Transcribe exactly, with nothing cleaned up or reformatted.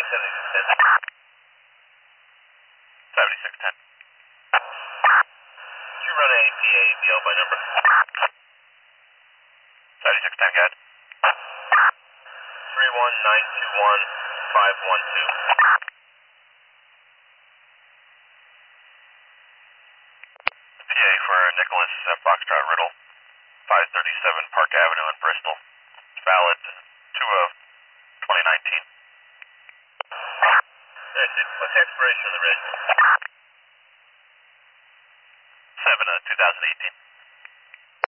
seventy-six ten. seventy-six ten. Did you run a P A D L by number? seventy-six ten, got it. three one nine two one five one two. P A for Nicholas uh, Foxtrot Riddle, five thirty-seven Park Avenue in Bristol. Valid two of twenty nineteen. What's the expiration of the red? seven of two thousand eighteen.